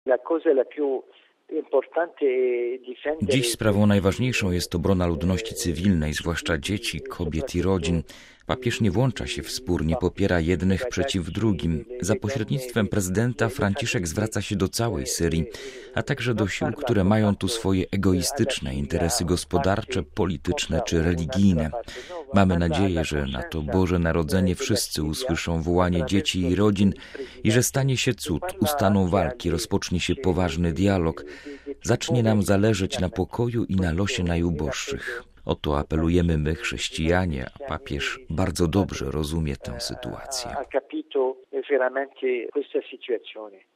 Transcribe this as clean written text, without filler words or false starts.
Dziś sprawą najważniejszą jest obrona ludności cywilnej, zwłaszcza dzieci, kobiet i rodzin. Papież nie włącza się w spór, nie popiera jednych przeciw drugim. Za pośrednictwem prezydenta Franciszek zwraca się do całej Syrii, a także do sił, które mają tu swoje egoistyczne interesy gospodarcze, polityczne czy religijne. Mamy nadzieję, że na to Boże Narodzenie wszyscy usłyszą wołanie dzieci i rodzin i że stanie się cud, ustaną walki, rozpocznie się poważny dialog. Zacznie nam zależeć na pokoju i na losie najuboższych. O to apelujemy my, chrześcijanie, a papież bardzo dobrze rozumie tę sytuację.